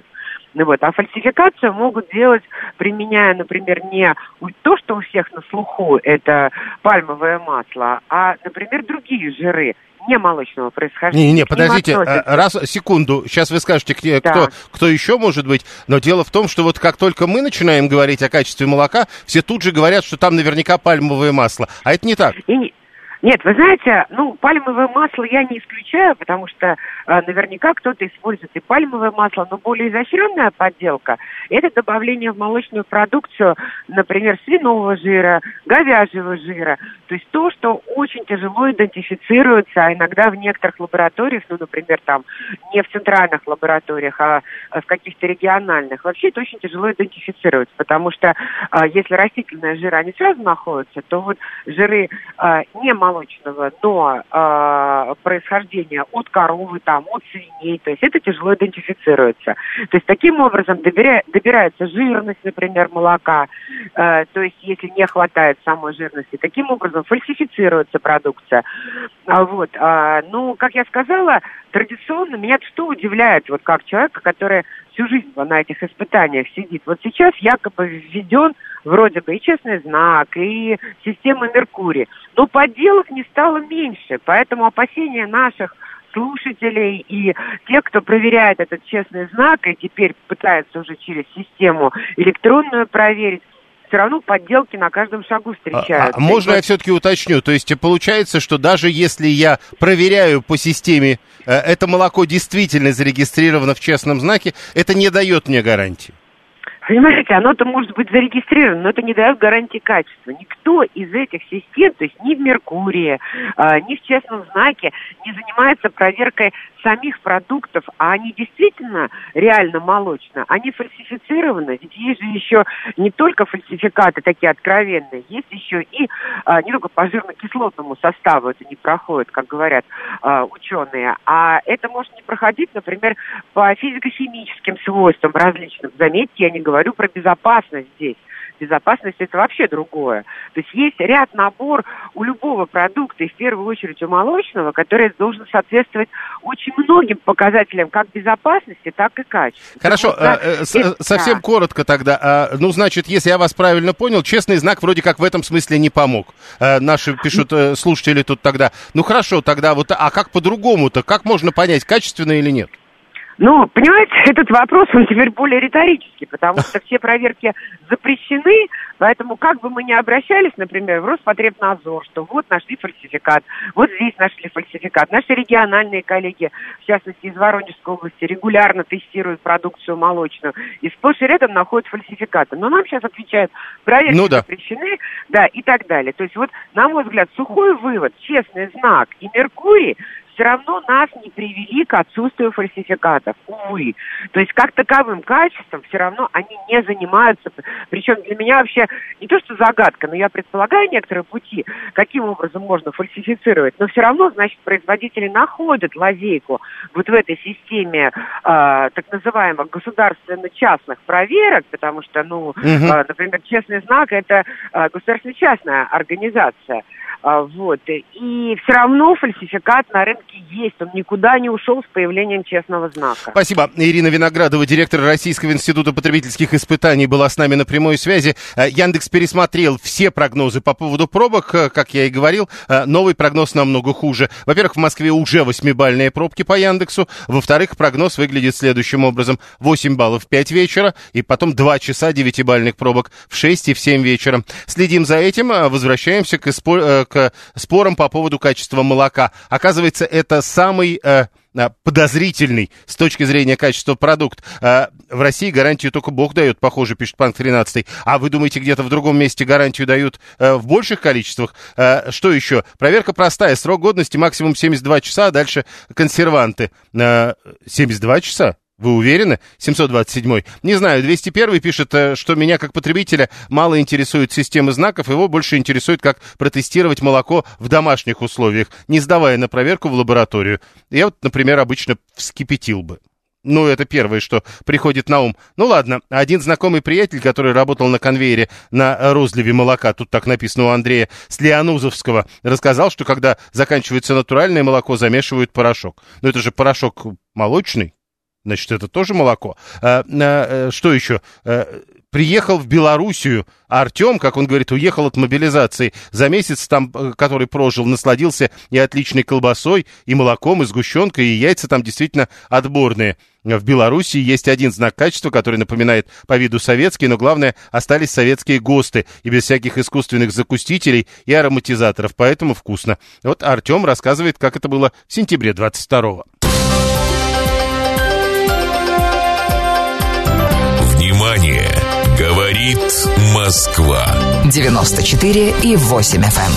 А фальсификацию могут делать, применяя, например, не то, что у всех на слуху, это пальмовое масло, а, например, другие жиры не молочного происхождения. Не, подождите, секунду, сейчас вы скажете, кто еще может быть, но дело в том, что вот как только мы начинаем говорить о качестве молока, все тут же говорят, что там наверняка пальмовое масло, а это не так. Нет, вы знаете, пальмовое масло я не исключаю, потому что наверняка кто-то использует и пальмовое масло, но более изощренная подделка – это добавление в молочную продукцию, например, свиного жира, говяжьего жира. То есть то, что очень тяжело идентифицируется, а иногда в некоторых лабораториях, например, там не в центральных лабораториях, а в каких-то региональных, вообще это очень тяжело идентифицировать, потому что если растительные жиры, они сразу находятся, то вот жиры не молочного, но происхождения от коровы, от свиней, то есть это тяжело идентифицируется. То есть таким образом добирается жирность, например, молока, то есть если не хватает самой жирности, таким образом фальсифицируется продукция. Как я сказала, традиционно меня что удивляет, вот как человека, который всю жизнь на этих испытаниях сидит. Вот сейчас якобы введен вроде бы и честный знак, и система Меркурий. Но подделок не стало меньше, поэтому опасения наших слушателей и тех, кто проверяет этот честный знак и теперь пытается уже через систему электронную проверить, все равно подделки на каждом шагу встречаются. Можно я все-таки уточню? То есть получается, что даже если я проверяю по системе, это молоко действительно зарегистрировано в честном знаке, это не дает мне гарантии? Понимаете, оно-то может быть зарегистрировано, но это не дает гарантии качества. Никто из этих систем, то есть ни в Меркурии, ни в честном знаке не занимается проверкой самих продуктов, а они действительно реально молочные, они фальсифицированы. Ведь есть же еще не только фальсификаты такие откровенные, есть еще и не только по жирно-кислотному составу это не проходит, как говорят ученые, а это может не проходить, например, по физико-химическим свойствам различным. Заметьте, я не говорю говорю про безопасность здесь. Безопасность – это вообще другое. То есть есть набор у любого продукта, и в первую очередь у молочного, который должен соответствовать очень многим показателям как безопасности, так и качества. Хорошо, совсем коротко тогда. Значит, если я вас правильно понял, честный знак вроде как в этом смысле не помог. Наши пишут слушатели тут тогда. Ну хорошо, тогда а как по-другому-то? Как можно понять, качественно или нет? Понимаете, этот вопрос, он теперь более риторический, потому что все проверки запрещены, поэтому как бы мы ни обращались, например, в Роспотребнадзор, что вот нашли фальсификат, вот здесь нашли фальсификат. Наши региональные коллеги, в частности из Воронежской области, регулярно тестируют продукцию молочную и сплошь и рядом находят фальсификаты. Но нам сейчас отвечают, проверки запрещены, и так далее. То есть на мой взгляд, сухой вывод, честный знак и Меркурий все равно нас не привели к отсутствию фальсификатов, увы. То есть как таковым качеством все равно они не занимаются. Причем для меня вообще не то что загадка, но я предполагаю некоторые пути, каким образом можно фальсифицировать. Но все равно, значит, производители находят лазейку в этой системе так называемых государственно-частных проверок, потому что, например, честный знак – это государственно-частная организация. И все равно фальсификат на рынке есть, он никуда не ушел с появлением честного знака. Спасибо. Ирина Виноградова, директор Российского института потребительских испытаний, была с нами на прямой связи. Яндекс пересмотрел все прогнозы по поводу пробок, как я и говорил, новый прогноз намного хуже. Во-первых, в Москве уже 8-бальные пробки по Яндексу, во-вторых, прогноз выглядит следующим образом: 8 баллов в 5 вечера, и потом 2 часа 9-бальных пробок в 6 и в 7 вечера. Следим за этим, возвращаемся к спорам по поводу качества молока. Оказывается, это самый подозрительный с точки зрения качества продукт. В России гарантию только Бог дает, похоже, пишет Панк 13. А вы думаете, где-то в другом месте гарантию дают в больших количествах? Что еще? Проверка простая. Срок годности максимум 72 часа, а дальше консерванты. 72 часа? Вы уверены? 727-й. Не знаю, 201-й пишет, что меня как потребителя мало интересует система знаков, его больше интересует, как протестировать молоко в домашних условиях, не сдавая на проверку в лабораторию. Я например, обычно вскипятил бы. Это первое, что приходит на ум. Ладно, один знакомый приятель, который работал на конвейере на розливе молока, тут так написано у Андрея, с Лианузовского, рассказал, что когда заканчивается натуральное молоко, замешивают порошок. Это же порошок молочный. Значит, это тоже молоко. Что еще? Приехал в Белоруссию, а Артем, как он говорит, уехал от мобилизации. За месяц там, который прожил, насладился и отличной колбасой, и молоком, и сгущенкой, и яйца там действительно отборные. В Белоруссии есть один знак качества, который напоминает по виду советский, но главное, остались советские ГОСТы, и без всяких искусственных закустителей и ароматизаторов, поэтому вкусно. Артем рассказывает, как это было в сентябре 22-го. Внимание! Говорит Москва. 94,8 FM.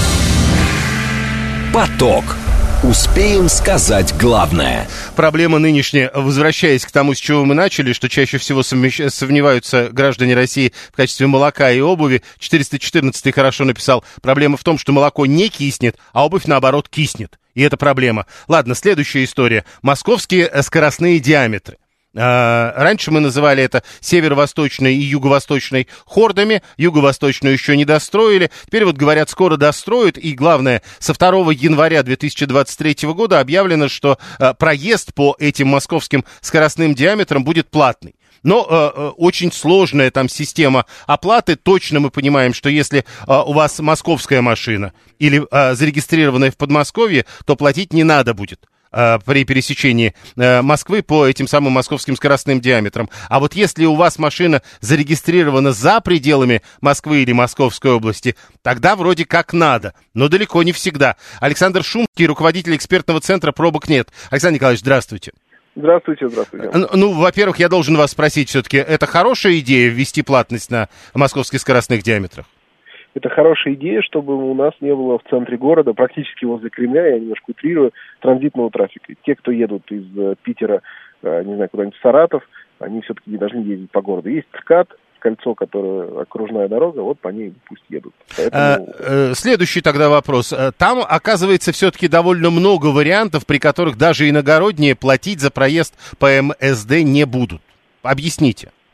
Поток. Успеем сказать главное. Проблема нынешняя, возвращаясь к тому, с чего мы начали, что чаще всего сомневаются граждане России в качестве молока и обуви. 414-й хорошо написал. Проблема в том, что молоко не киснет, а обувь, наоборот, киснет. И это проблема. Ладно, следующая история. Московские скоростные диаметры. Раньше мы называли это северо-восточной и юго-восточной хордами, юго-восточную еще не достроили, теперь говорят, скоро достроят, и главное, со 2 января 2023 года объявлено, что проезд по этим московским скоростным диаметрам будет платный. Но очень сложная там система оплаты. Точно мы понимаем, что если у вас московская машина или зарегистрированная в Подмосковье, то платить не надо будет при пересечении Москвы по этим самым московским скоростным диаметрам. А если у вас машина зарегистрирована за пределами Москвы или Московской области, тогда вроде как надо, но далеко не всегда. Александр Шумский, руководитель экспертного центра «Пробок нет». Александр Николаевич, здравствуйте. Здравствуйте, здравствуйте. Во-первых, я должен вас спросить все-таки, это хорошая идея ввести платность на московских скоростных диаметрах? Это хорошая идея, чтобы у нас не было в центре города, практически возле Кремля, я немножко утрирую, транзитного трафика. Те, кто едут из Питера, не знаю, куда-нибудь в Саратов, они все-таки не должны ездить по городу. Есть ЦКАД, кольцо, которое окружная дорога, по ней пусть едут. Поэтому... Следующий тогда вопрос. Там, оказывается, все-таки довольно много вариантов, при которых даже иногородние платить за проезд по МСД не будут. Объясните.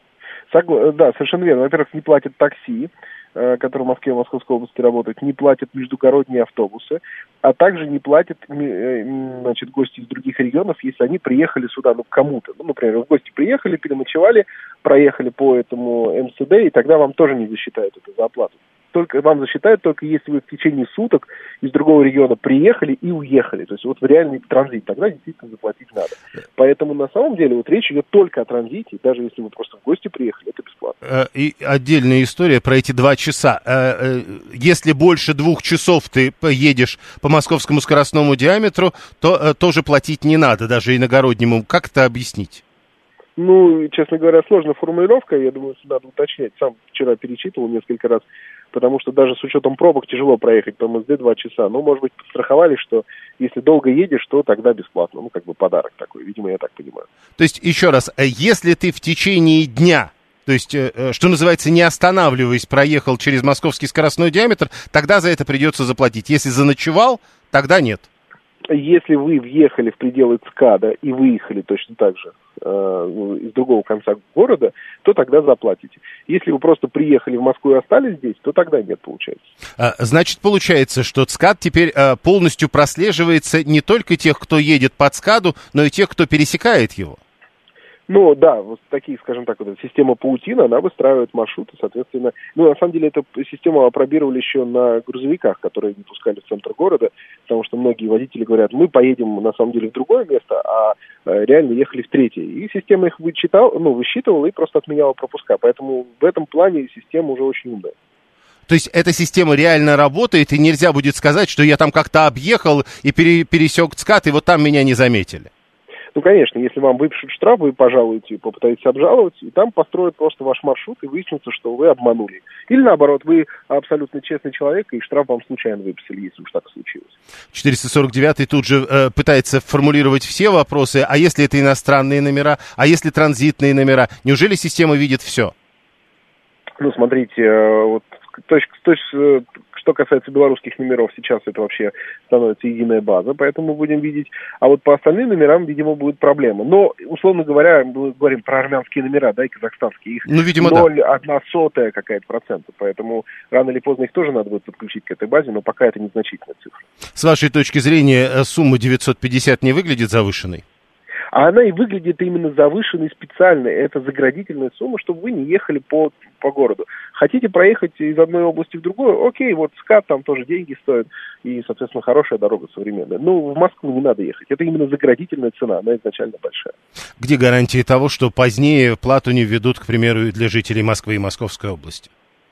Да, совершенно верно. Во-первых, не платят такси, которые в Москве и Московской области работают, не платят междугородние автобусы, а также не платят, значит, гости из других регионов, если они приехали сюда, ну, к кому-то. Ну, например, в гости приехали, переночевали, проехали по этому МСД, и тогда вам тоже не засчитают это за оплату. Вам засчитают только если вы в течение суток из другого региона приехали и уехали. То есть вот в реальный транзит, тогда действительно заплатить надо. Поэтому на самом деле вот речь идет только о транзите, даже если вы просто в гости приехали, это бесплатно. И отдельная история про эти 2 часа. Если больше 2 часов ты едешь по московскому скоростному диаметру, то тоже платить не надо, даже иногороднему. Как это объяснить? Ну, честно говоря, сложная формулировка, я думаю, надо уточнять. Сам вчера перечитывал несколько раз, потому что даже с учетом пробок тяжело проехать по МСД 2 часа. Но, может быть, подстраховали, что если долго едешь, то тогда бесплатно. Ну, как бы подарок такой, видимо, я так понимаю. То есть, еще раз, если ты в течение дня, то есть, что называется, не останавливаясь, проехал через московский скоростной диаметр, тогда за это придется заплатить. Если заночевал, тогда нет. Если вы въехали в пределы ЦКАДа и выехали точно так же из другого конца города, то тогда заплатите. Если вы просто приехали в Москву и остались здесь, то тогда нет, получается. Значит, получается, что ЦКАД теперь полностью прослеживается не только тех, кто едет по ЦКАДу, но и тех, кто пересекает его. Ну, да, вот такие, скажем так, вот система паутина, она выстраивает маршруты, соответственно. Ну, на самом деле, эту систему опробировали еще на грузовиках, которые не пускали в центр города, потому что многие водители говорят, мы поедем, на самом деле, в другое место, а реально ехали в третье. И система их высчитывала и просто отменяла пропуска. Поэтому в этом плане система уже очень умная. То есть эта система реально работает, и нельзя будет сказать, что я там как-то объехал и пересек ЦКАД, и вот там меня не заметили. Ну, конечно, если вам выпишут штраф, вы пожалуете, попытаетесь обжаловать, и там построят просто ваш маршрут, и выяснится, что вы обманули. Или наоборот, вы абсолютно честный человек, и штраф вам случайно выписали, если уж так случилось. 449-й тут же пытается формулировать все вопросы, а если это иностранные номера, а если транзитные номера, неужели система видит все? Ну, смотрите, вот что касается белорусских номеров, сейчас это вообще становится единая база, поэтому будем видеть. А вот по остальным номерам, видимо, будет проблема. Но, условно говоря, мы говорим про армянские номера, да, и казахстанские. Их 0,1 какая-то процента. Поэтому рано или поздно их тоже надо будет подключить к этой базе, но пока это незначительная цифра. С вашей точки зрения, сумма 950 не выглядит завышенной? А она и выглядит именно завышенной специально. Это заградительная сумма, чтобы вы не ехали по городу. Хотите проехать из одной области в другую? Окей, вот СКАТ там тоже деньги стоит. И, соответственно, хорошая дорога современная. Но в Москву не надо ехать. Это именно заградительная цена. Она изначально большая. Где гарантии того, что позднее плату не введут, к примеру, для жителей Москвы и Московской области?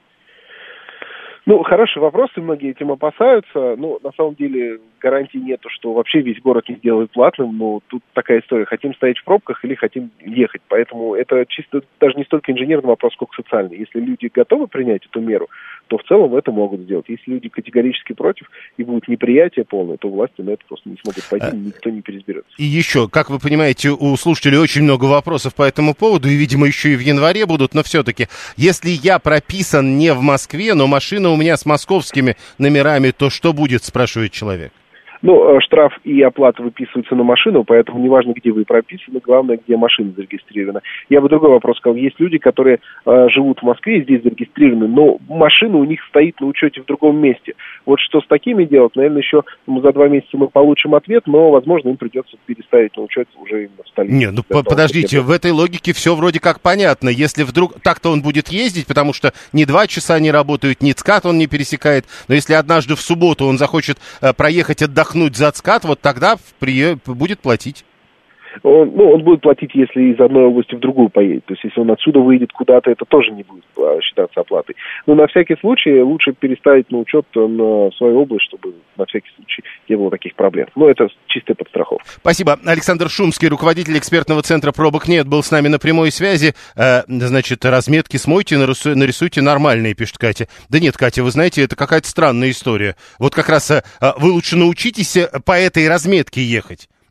Ну, хороший вопрос, и многие этим опасаются. Но на самом деле гарантии нету, что вообще весь город не сделают платным. Но тут такая история. Хотим стоять в пробках или хотим ехать. Поэтому это чисто даже не столько инженерный вопрос, сколько социальный. Если люди готовы принять эту меру, то в целом это могут сделать. Если люди категорически против и будет неприятие полное, то власти на это просто не смогут пойти, никто не переизберется. И еще, как вы понимаете, у слушателей очень много вопросов по этому поводу, и, видимо, еще и в январе будут, но все-таки, если я прописан не в Москве, но машина у меня с московскими номерами, то что будет, спрашивает человек? Ну, штраф и оплата выписываются на машину, поэтому неважно, где вы прописаны, главное, где машина зарегистрирована. Я бы другой вопрос сказал. Есть люди, которые живут в Москве и здесь зарегистрированы, но машина у них стоит на учете в другом месте. Вот что с такими делать, наверное, еще за 2 месяца мы получим ответ, но, возможно, им придется переставить на учет уже именно в столице. Не, ну подождите, в этой логике все вроде как понятно. Если вдруг так-то он будет ездить, потому что ни 2 часа не работают, ни ЦКАД он не пересекает, но если однажды в субботу он захочет проехать отдохнуть за ЦКАД, вот тогда будет платить. Он будет платить, если из одной области в другую поедет. То есть, если он отсюда выедет куда-то, это тоже не будет считаться оплатой. Но на всякий случай лучше переставить на учет на свою область, чтобы на всякий случай не было таких проблем. Но это чистая подстраховка. Спасибо. Александр Шумский, руководитель экспертного центра «Пробок нет», был с нами на прямой связи. Значит, разметки смойте, нарисуйте нормальные, пишет Катя. Да нет, Катя, вы знаете, это какая-то странная история. Вот как раз вы лучше научитесь по этой разметке ехать.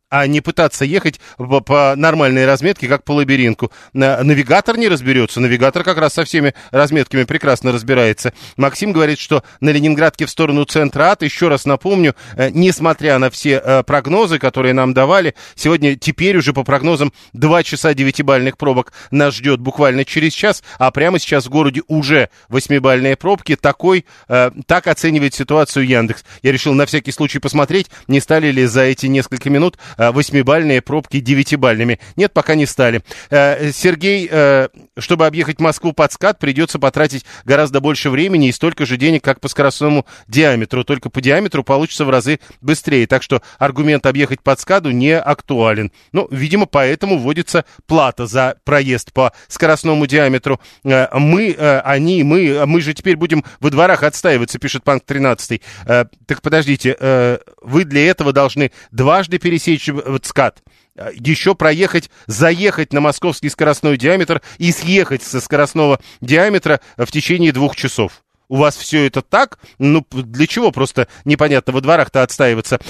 а не пытаться ехать по нормальной разметке, как по лабиринту. Навигатор не разберется. Навигатор как раз со всеми разметками прекрасно разбирается. Максим говорит, что на Ленинградке в сторону центра ад, еще раз напомню, несмотря на все прогнозы, которые нам давали, сегодня, теперь уже по прогнозам, 2 часа 9-бальных пробок нас ждет буквально через час, а прямо сейчас в городе уже 8-бальные пробки. Так оценивает ситуацию Яндекс. Я решил на всякий случай посмотреть, не стали ли за эти несколько минут 8-бальные пробки 9-бальными. Нет, пока не стали. Сергей, чтобы объехать Москву под скат, придется потратить гораздо больше времени и столько же денег, как по скоростному диаметру. Только по диаметру получится в разы быстрее. Так что аргумент объехать под скаду не актуален. Ну, видимо, поэтому вводится плата за проезд по скоростному диаметру. Мы же теперь будем во дворах отстаиваться, пишет Панк 13. Так подождите, вы для этого должны дважды пересечь скат, еще заехать на московский скоростной диаметр и съехать со скоростного диаметра в течение 2 часов. У вас все это так? Ну, для чего просто непонятно во дворах-то отстаиваться?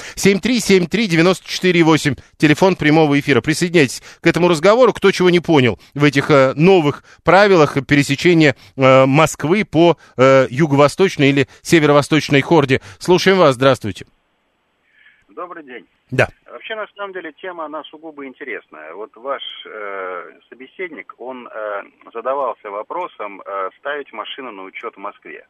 7373948, телефон прямого эфира. Присоединяйтесь к этому разговору, кто чего не понял в этих новых правилах пересечения Москвы по юго-восточной или северо-восточной хорде. Слушаем вас, здравствуйте. Добрый день. Да. Вообще, на самом деле, тема, она сугубо интересная. Вот ваш собеседник, он задавался вопросом ставить машину на учет в Москве.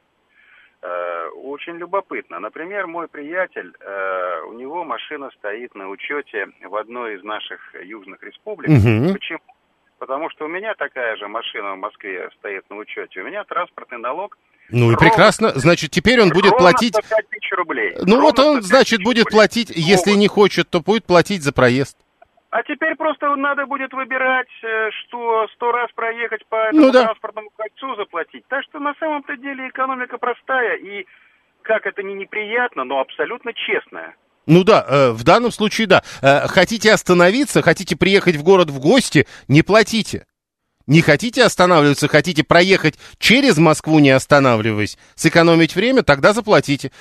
Очень любопытно. Например, мой приятель, у него машина стоит на учете в одной из наших южных республик. Угу. Почему? Потому что у меня такая же машина в Москве стоит на учете. У меня транспортный налог. Ну и прекрасно, значит, теперь он будет платить... 105 тысяч рублей. Ну вот он, значит, будет платить, если не хочет, то будет платить за проезд. А теперь просто надо будет выбирать, что 100 раз проехать по этому транспортному кольцу заплатить. Так что на самом-то деле экономика простая и, как это ни неприятно, но абсолютно честная. Ну да, в данном случае да. Хотите остановиться, хотите приехать в город в гости, не платите. Не хотите останавливаться, хотите проехать через Москву, не останавливаясь, сэкономить время, тогда заплатите.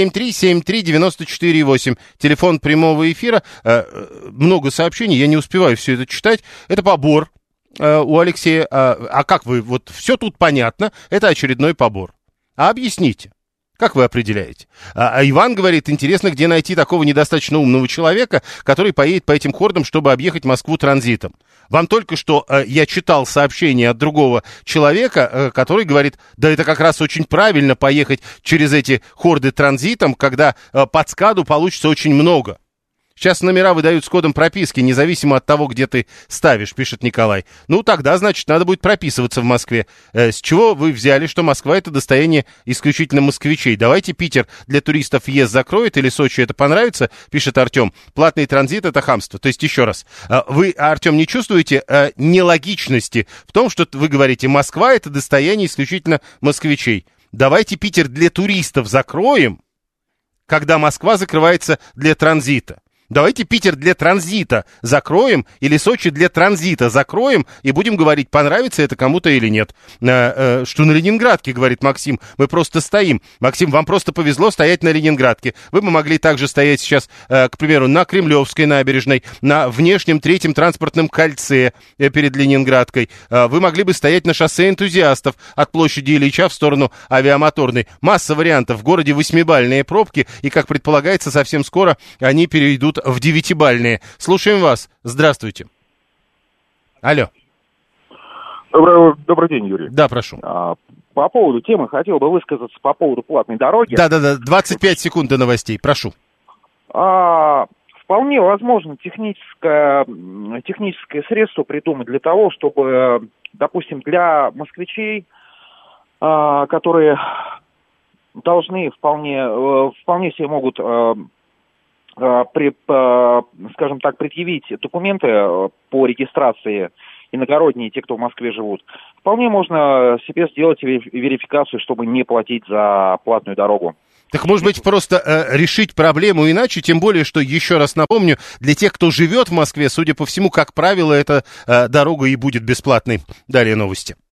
7373948, телефон прямого эфира. Много сообщений, я не успеваю все это читать. Это побор у Алексея. А как вы, вот все тут понятно, это очередной побор. А объясните. Как вы определяете? А Иван говорит, интересно, где найти такого недостаточно умного человека, который поедет по этим хордам, чтобы объехать Москву транзитом. Вам только что я читал сообщение от другого человека, который говорит, да это как раз очень правильно поехать через эти хорды транзитом, когда под скаду получится очень много. Сейчас номера выдают с кодом прописки, независимо от того, где ты ставишь, пишет Николай. Ну, тогда, значит, надо будет прописываться в Москве. С чего вы взяли, что Москва — это достояние исключительно москвичей? Давайте Питер для туристов въезд закроет, или Сочи это понравится, пишет Артем. Платный транзит — это хамство. То есть, еще раз, вы, Артем, не чувствуете нелогичности в том, что вы говорите, Москва — это достояние исключительно москвичей? Давайте Питер для туристов закроем, когда Москва закрывается для транзита. Давайте Питер для транзита закроем или Сочи для транзита закроем и будем говорить, понравится это кому-то или нет. Что на Ленинградке, говорит Максим, мы просто стоим. Максим, вам просто повезло стоять на Ленинградке. Вы бы могли также стоять сейчас, к примеру, на Кремлевской набережной, на внешнем 3-м транспортном кольце перед Ленинградкой. Вы могли бы стоять на шоссе Энтузиастов от площади Ильича в сторону Авиамоторной. Масса вариантов. В городе 8-бальные пробки, и, как предполагается, совсем скоро они перейдут в 9-бальные. Слушаем вас. Здравствуйте. Алло. Добрый день, Юрий. Да, прошу. По поводу темы хотел бы высказаться по поводу платной дороги. Да, 25 секунд до новостей. Прошу. Вполне возможно техническое средство придумать для того, чтобы, допустим, для москвичей, которые должны вполне себе могут скажем так, предъявить документы по регистрации иногородние, те, кто в Москве живут, вполне можно себе сделать верификацию, чтобы не платить за платную дорогу. Так, может быть, просто решить проблему иначе, тем более, что, еще раз напомню, для тех, кто живет в Москве, судя по всему, как правило, эта дорога и будет бесплатной. Далее новости.